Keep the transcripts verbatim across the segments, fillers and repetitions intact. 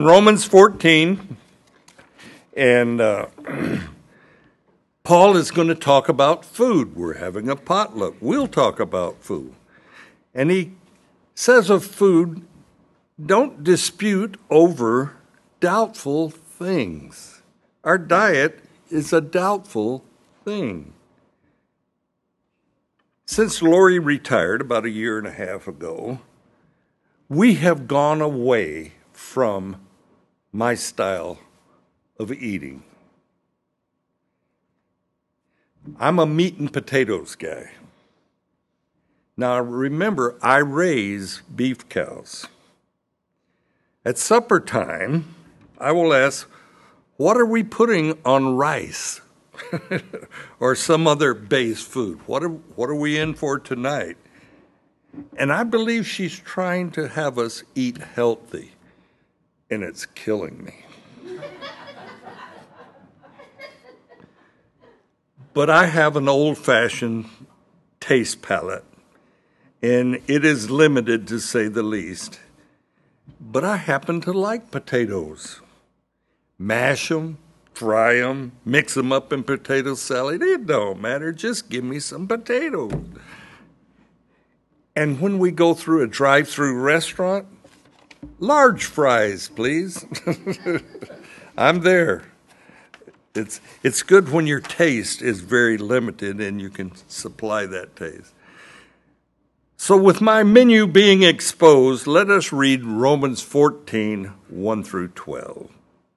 Romans fourteen, and uh, Paul is going to talk about food. We're having a potluck. We'll talk about food. And he says of food, don't dispute over doubtful things. Our diet is a doubtful thing. Since Lori retired about a year and a half ago, we have gone away from my style of eating. I'm a meat and potatoes guy. Now remember, I raise beef cows. At supper time, I will ask, what are we putting on rice or some other base food? What are, what are we in for tonight? And I believe she's trying to have us eat healthy, and it's killing me. But I have an old-fashioned taste palate, and it is limited to say the least. But I happen to like potatoes. Mash them, fry them, mix them up in potato salad. It don't matter. Just give me some potatoes. And when we go through a drive-through restaurant, large fries, please. I'm there. It's it's good when your taste is very limited and you can supply that taste. So with my menu being exposed, let us read Romans fourteen, one through twelve.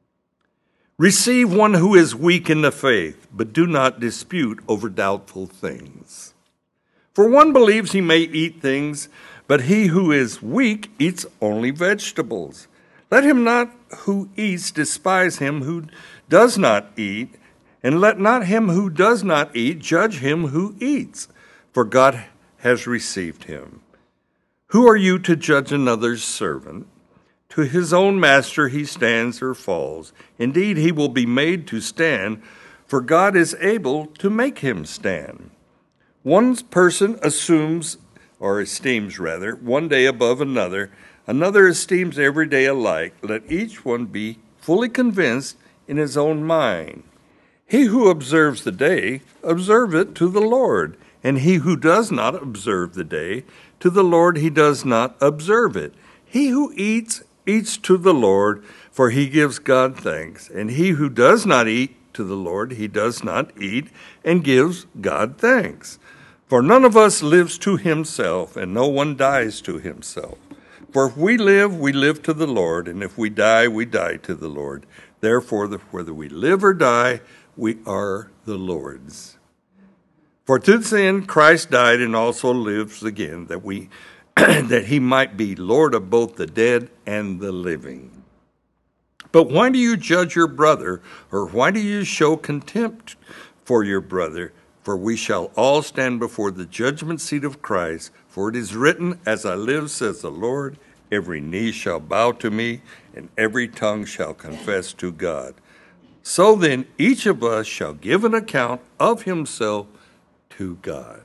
Receive one who is weak in the faith, but do not dispute over doubtful things. For one believes he may eat things, but he who is weak eats only vegetables. Let him not who eats despise him who does not eat, and let not him who does not eat judge him who eats, for God has received him. Who are you to judge another's servant? To his own master he stands or falls. Indeed, he will be made to stand, for God is able to make him stand. One person assumes, or esteems rather, one day above another. Another esteems every day alike. Let each one be fully convinced in his own mind. He who observes the day, observe it to the Lord. And he who does not observe the day, to the Lord he does not observe it. He who eats, eats to the Lord, for he gives God thanks. And he who does not eat to the Lord, he does not eat, and gives God thanks. For none of us lives to himself, and no one dies to himself. For if we live, we live to the Lord, and if we die, we die to the Lord. Therefore, whether we live or die, we are the Lord's. For to this end Christ died and also lives again, that we that he might be Lord of both the dead and the living. But why do you judge your brother, or why do you show contempt for your brother? For we shall all stand before the judgment seat of Christ. For it is written, as I live, says the Lord, every knee shall bow to me, and every tongue shall confess to God. So then, each of us shall give an account of himself to God.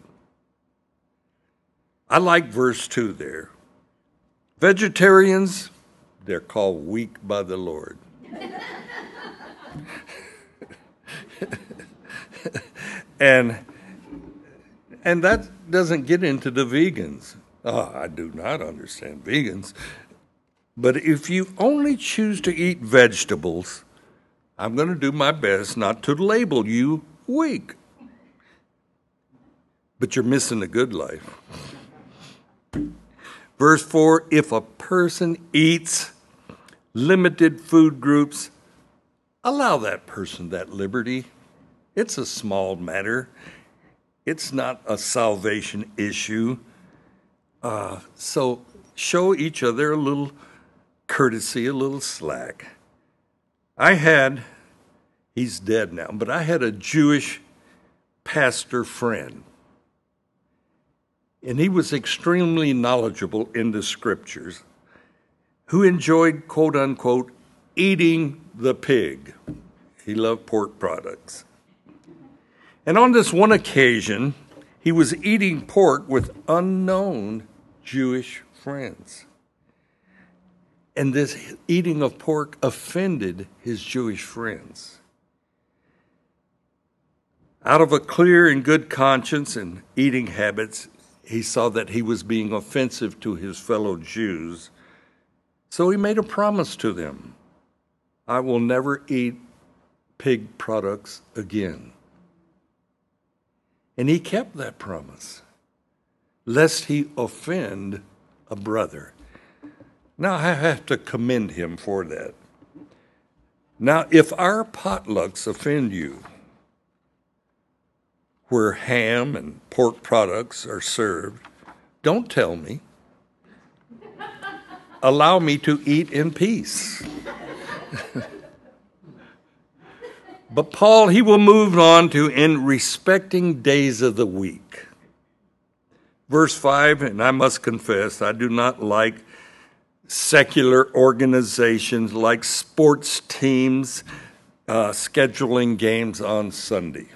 I like verse two there. Vegetarians, they're called weak by the Lord. and and that doesn't get into the vegans. Oh, I do not understand vegans. But if you only choose to eat vegetables, I'm going to do my best not to label you weak. But you're missing the good life. Verse four, if a person eats limited food groups, allow that person that liberty. It's a small matter. It's not a salvation issue. Uh, so show each other a little courtesy, a little slack. I had, he's dead now, but I had a Jewish pastor friend. And he was extremely knowledgeable in the scriptures, who enjoyed, quote unquote, eating the pig. He loved pork products. And on this one occasion, he was eating pork with unknown Jewish friends. And this eating of pork offended his Jewish friends. Out of a clear and good conscience and eating habits, he saw that he was being offensive to his fellow Jews. So he made a promise to them. I will never eat pig products again. And he kept that promise, lest he offend a brother. Now, I have to commend him for that. Now, if our potlucks offend you, where ham and pork products are served, don't tell me. Allow me to eat in peace. But Paul, he will move on to in respecting days of the week. Verse five, and I must confess, I do not like secular organizations like sports teams uh, scheduling games on Sunday.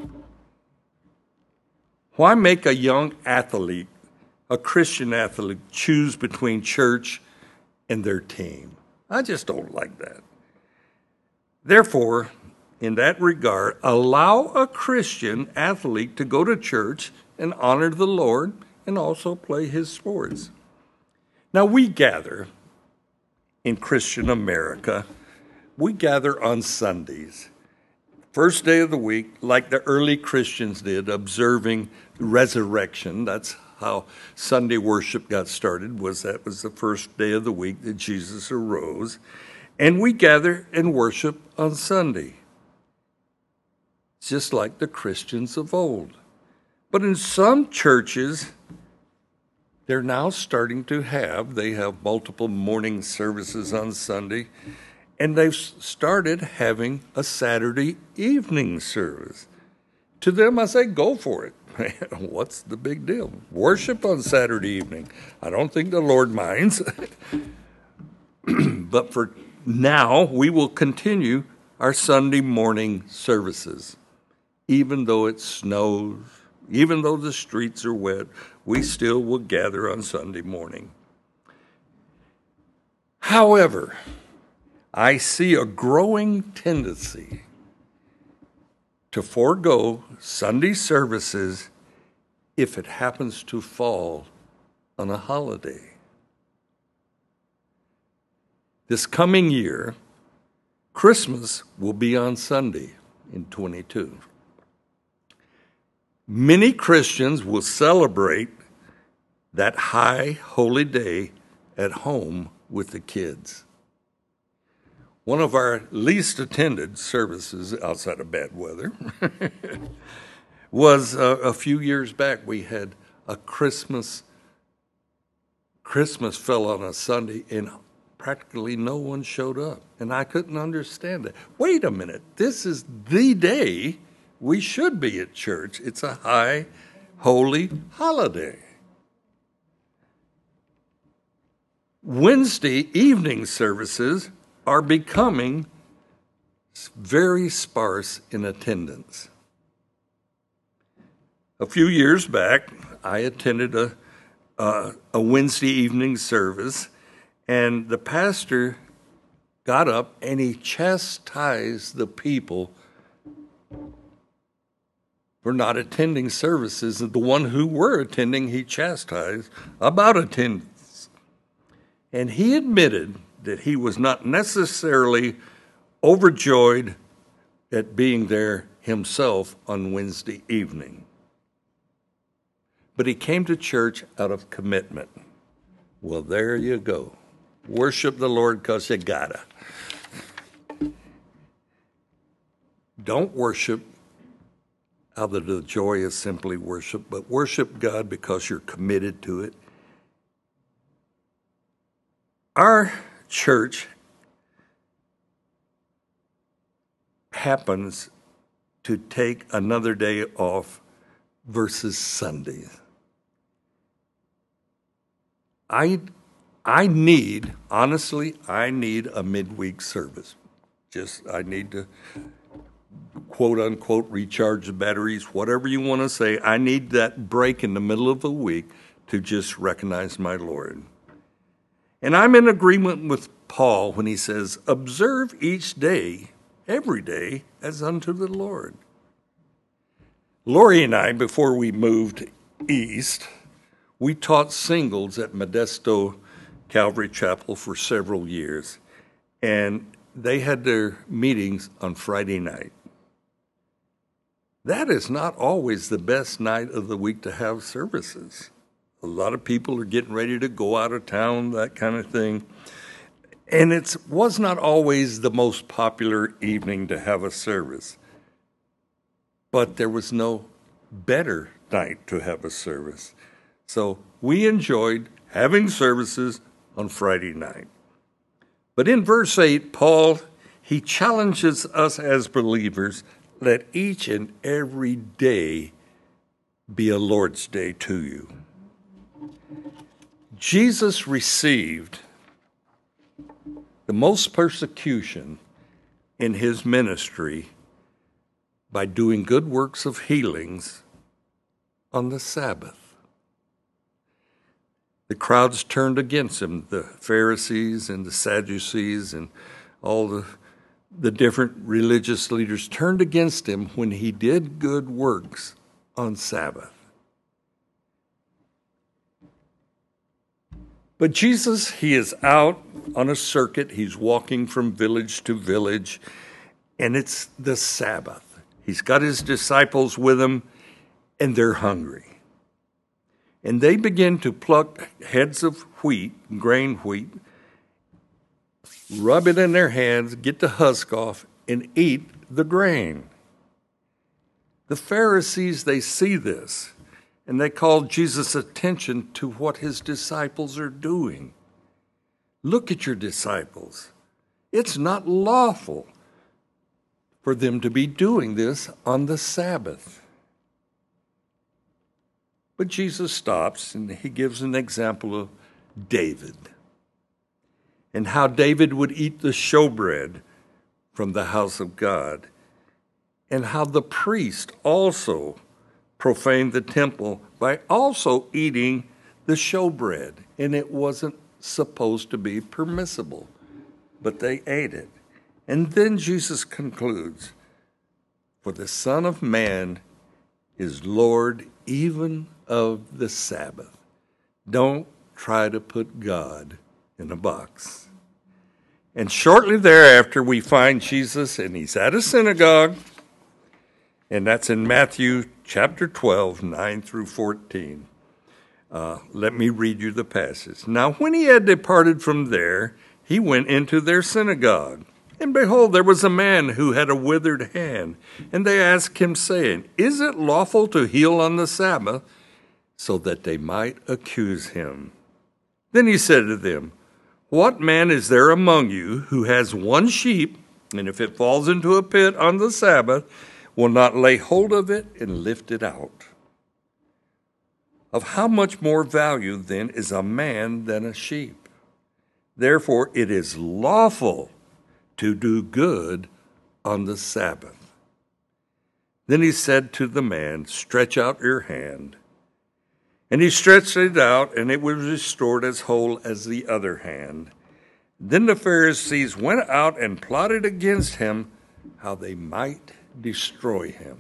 Why make a young athlete, a Christian athlete, choose between church and their team? I just don't like that. Therefore, in that regard, allow a Christian athlete to go to church and honor the Lord and also play his sports. Now, we gather in Christian America, we gather on Sundays, first day of the week, like the early Christians did, observing resurrection. That's how Sunday worship got started, was that was the first day of the week that Jesus arose. And we gather and worship on Sunday, just like the Christians of old. But in some churches, they're now starting to have, they have multiple morning services on Sunday, and they've started having a Saturday evening service. To them, I say, go for it. What's the big deal? Worship on Saturday evening. I don't think the Lord minds. But for now, we will continue our Sunday morning services. Even though it snows, even though the streets are wet, we still will gather on Sunday morning. However, I see a growing tendency to forego Sunday services if it happens to fall on a holiday. This coming year, Christmas will be on Sunday in twenty-two. Many Christians will celebrate that high holy day at home with the kids. One of our least attended services outside of bad weather was uh, a few years back. We had a Christmas, Christmas fell on a Sunday and practically no one showed up. And I couldn't understand it. Wait a minute, this is the day we should be at church. It's a high, holy holiday. Wednesday evening services are becoming very sparse in attendance. A few years back, I attended a, uh, a Wednesday evening service, and the pastor got up and he chastised the people for not attending services. The one who were attending, he chastised about attendance. And he admitted that he was not necessarily overjoyed at being there himself on Wednesday evening. But he came to church out of commitment. Well, there you go. Worship the Lord because you gotta. Don't worship out of the joy of simply worship, but worship God because you're committed to it. Our church happens to take another day off versus Sundays. I, I need, honestly, I need a midweek service. Just, I need to, quote unquote, recharge the batteries, whatever you want to say. I need that break in the middle of the week to just recognize my Lord. And I'm in agreement with Paul when he says, observe each day, every day, as unto the Lord. Lori and I, before we moved east, we taught singles at Modesto Calvary Chapel for several years, and they had their meetings on Friday night. That is not always the best night of the week to have services. A lot of people are getting ready to go out of town, that kind of thing. And it was not always the most popular evening to have a service. But there was no better night to have a service. So we enjoyed having services on Friday night. But in verse eight, Paul, he challenges us as believers, let each and every day be a Lord's Day to you. Jesus received the most persecution in his ministry by doing good works of healings on the Sabbath. The crowds turned against him, the Pharisees and the Sadducees and all the, the different religious leaders turned against him when he did good works on Sabbath. But Jesus, he is out on a circuit. He's walking from village to village, and it's the Sabbath. He's got his disciples with him, and they're hungry. And they begin to pluck heads of wheat, grain wheat, rub it in their hands, get the husk off, and eat the grain. The Pharisees, they see this, and they call Jesus' attention to what his disciples are doing. Look at your disciples. It's not lawful for them to be doing this on the Sabbath. But Jesus stops and he gives an example of David and how David would eat the showbread from the house of God, and how the priest also profaned the temple by also eating the showbread, and it wasn't supposed to be permissible, but they ate it. And then Jesus concludes, for the Son of Man is Lord even of the Sabbath. Don't try to put God in a box. And shortly thereafter, we find Jesus, and he's at a synagogue, and that's in Matthew chapter twelve, nine through fourteen. Uh, let me read you the passage. Now, when he had departed from there, he went into their synagogue. And behold, there was a man who had a withered hand. And they asked him, saying, is it lawful to heal on the Sabbath? So that they might accuse him. Then he said to them, what man is there among you who has one sheep, and if it falls into a pit on the Sabbath, will not lay hold of it and lift it out? Of how much more value then is a man than a sheep? Therefore it is lawful to do good on the Sabbath. Then he said to the man, stretch out your hand. And he stretched it out, and it was restored as whole as the other hand. Then the Pharisees went out and plotted against him how they might destroy him.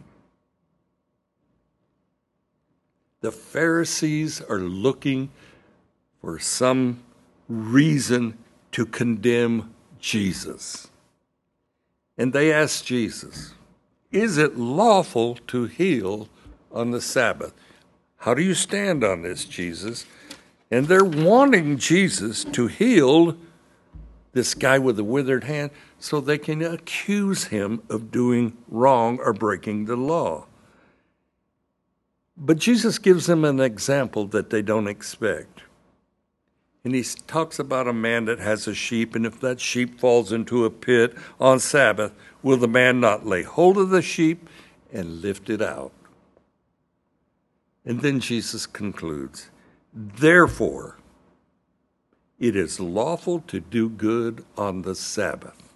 The Pharisees are looking for some reason to condemn Jesus. And they asked Jesus, is it lawful to heal on the Sabbath? How do you stand on this, Jesus? And they're wanting Jesus to heal this guy with a withered hand so they can accuse him of doing wrong or breaking the law. But Jesus gives them an example that they don't expect. And he talks about a man that has a sheep, and if that sheep falls into a pit on Sabbath, will the man not lay hold of the sheep and lift it out? And then Jesus concludes, therefore, it is lawful to do good on the Sabbath.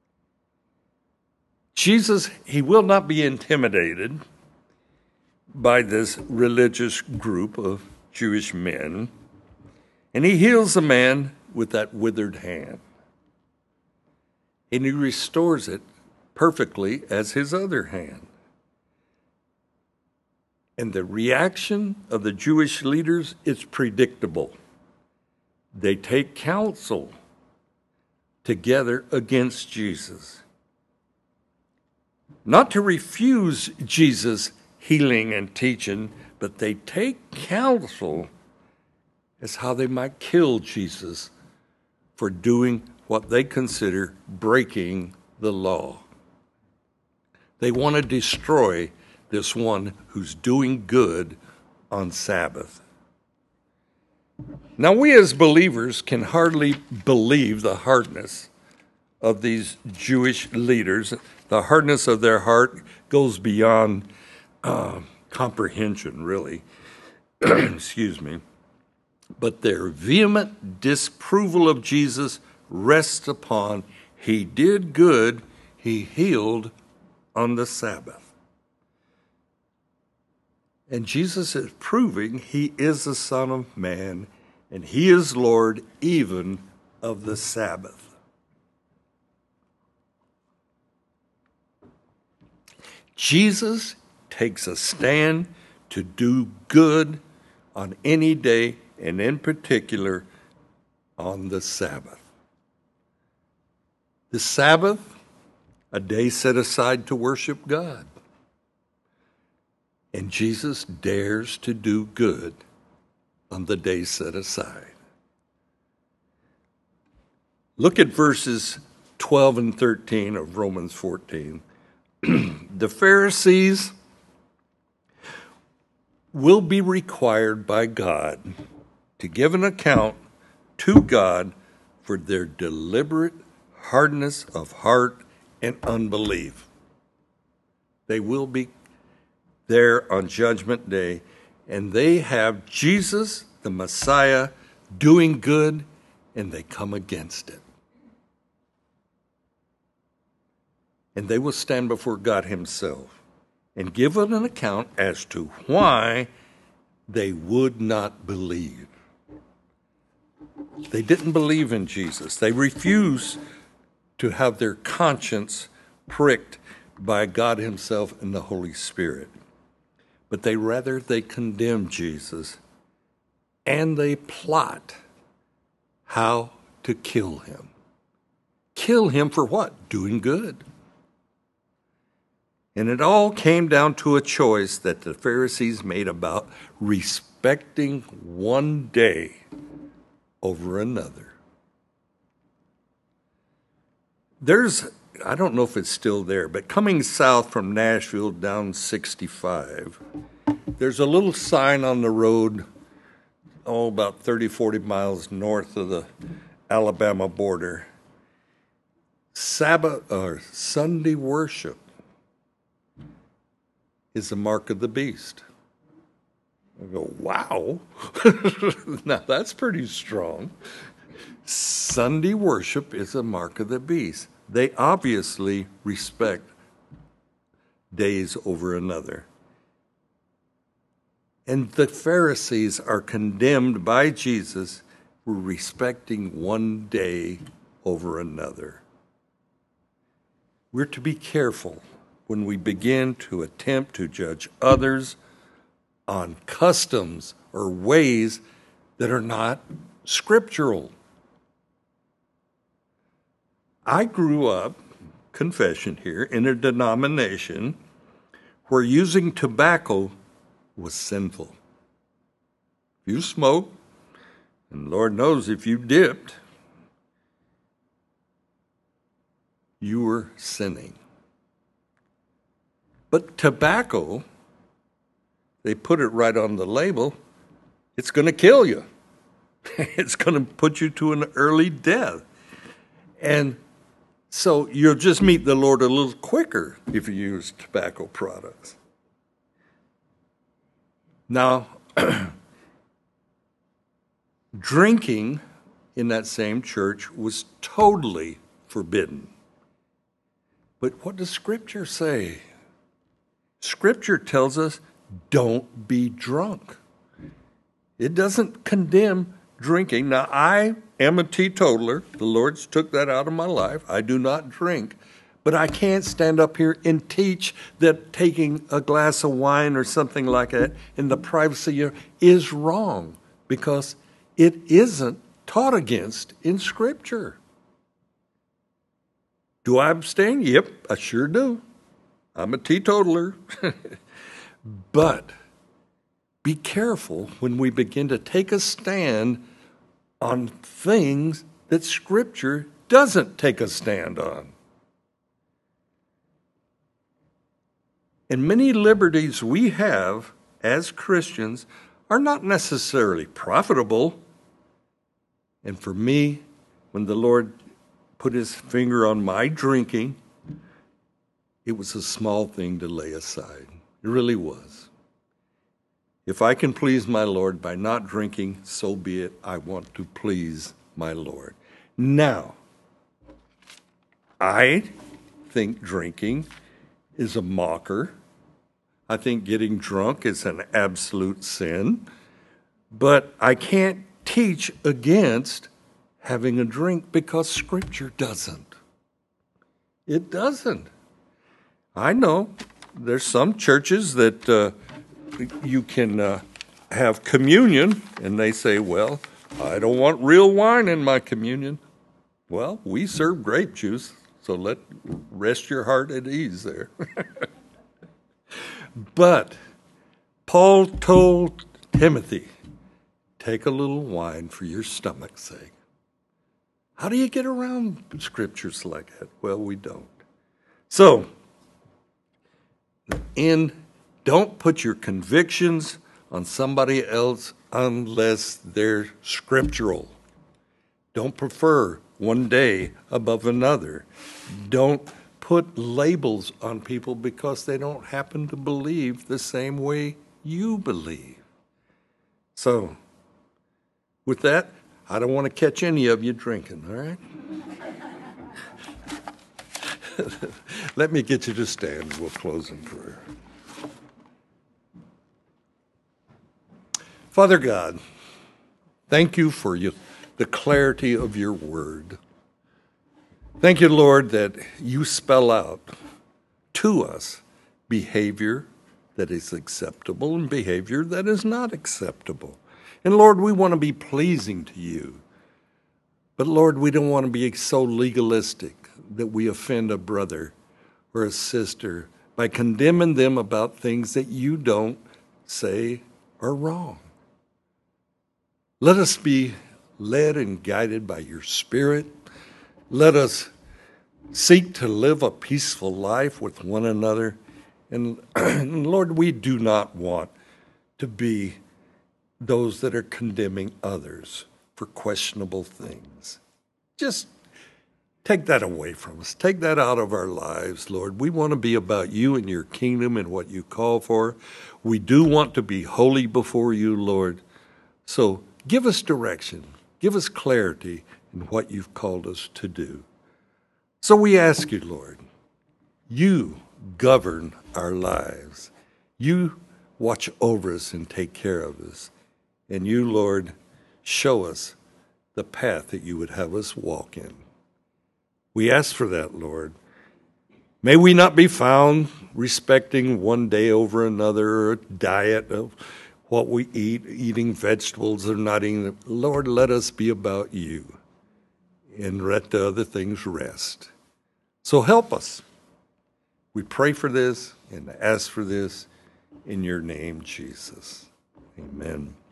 Jesus, he will not be intimidated by this religious group of Jewish men, and he heals a man with that withered hand. And he restores it perfectly as his other hand. And the reaction of the Jewish leaders is predictable. They take counsel together against Jesus. Not to refuse Jesus' healing and teaching, but they take counsel as how they might kill Jesus for doing what they consider breaking the law. They want to destroy this one who's doing good on Sabbath. Now, we as believers can hardly believe the hardness of these Jewish leaders. The hardness of their heart goes beyond uh, comprehension, really. Excuse me. But their vehement disapproval of Jesus rests upon he did good, he healed on the Sabbath. And Jesus is proving he is the Son of Man, and he is Lord even of the Sabbath. Jesus takes a stand to do good on any day, and in particular on the Sabbath. The Sabbath, a day set aside to worship God. And Jesus dares to do good on the day set aside. Look at verses twelve and thirteen of Romans fourteen. The Pharisees will be required by God to give an account to God for their deliberate hardness of heart and unbelief. They will be there on Judgment Day, and they have Jesus, the Messiah, doing good, and they come against it. And they will stand before God himself and give an account as to why they would not believe. They didn't believe in Jesus. They refused to have their conscience pricked by God himself and the Holy Spirit. But they rather they condemn Jesus, and they plot how to kill him. Kill him for what? Doing good. And it all came down to a choice that the Pharisees made about respecting one day over another. There's, I don't know if it's still there, but coming south from Nashville down sixty-five, there's a little sign on the road, oh, about thirty, forty miles north of the Alabama border. Sabbath or Sunday worship is the mark of the beast. I go, wow. Now that's pretty strong. Sunday worship is a mark of the beast. They obviously respect days over another. And the Pharisees are condemned by Jesus for respecting one day over another. We're to be careful when we begin to attempt to judge others on customs or ways that are not scriptural. I grew up, confession here, in a denomination where using tobacco was sinful. If you smoked, and Lord knows if you dipped, you were sinning. But tobacco, they put it right on the label, it's going to kill you. It's going to put you to an early death. And so you'll just meet the Lord a little quicker if you use tobacco products. Now, drinking in that same church was totally forbidden. But what does Scripture say? Scripture tells us, don't be drunk. It doesn't condemn drinking. Now, I am a teetotaler. The Lord's took that out of my life. I do not drink. But I can't stand up here and teach that taking a glass of wine or something like that in the privacy of is wrong, because it isn't taught against in Scripture. Do I abstain? Yep, I sure do. I'm a teetotaler. But be careful when we begin to take a stand on things that Scripture doesn't take a stand on. And many liberties we have as Christians are not necessarily profitable. And for me, when the Lord put his finger on my drinking, it was a small thing to lay aside. It really was. If I can please my Lord by not drinking, so be it. I want to please my Lord. Now, I think drinking is a mocker. I think getting drunk is an absolute sin. But I can't teach against having a drink because Scripture doesn't. It doesn't. I know there's some churches that uh, you can uh, have communion, and they say, well, I don't want real wine in my communion. Well, we serve grape juice, so let rest your heart at ease there. But Paul told Timothy, take a little wine for your stomach's sake. How do you get around scriptures like that? Well, we don't. So, and don't put your convictions on somebody else unless they're scriptural. Don't prefer one day above another. Don't put labels on people because they don't happen to believe the same way you believe. So, with that, I don't want to catch any of you drinking, all right? Let me get you to stand. We'll close in prayer. Father God, thank you for you, the clarity of your word. Thank you, Lord, that you spell out to us behavior that is acceptable and behavior that is not acceptable. And Lord, we want to be pleasing to you. But Lord, we don't want to be so legalistic that we offend a brother or a sister by condemning them about things that you don't say are wrong. Let us be led and guided by your Spirit. Let us seek to live a peaceful life with one another. And, and Lord, we do not want to be those that are condemning others for questionable things. Just take that away from us. Take that out of our lives, Lord. We want to be about you and your kingdom and what you call for. We do want to be holy before you, Lord. So give us direction. Give us clarity in what you've called us to do. So we ask you, Lord, you govern our lives. You watch over us and take care of us. And you, Lord, show us the path that you would have us walk in. We ask for that, Lord. May we not be found respecting one day over another, or a diet of what we eat, eating vegetables or not eating them. Lord, let us be about you and let the other things rest. So help us. We pray for this and ask for this in your name, Jesus. Amen.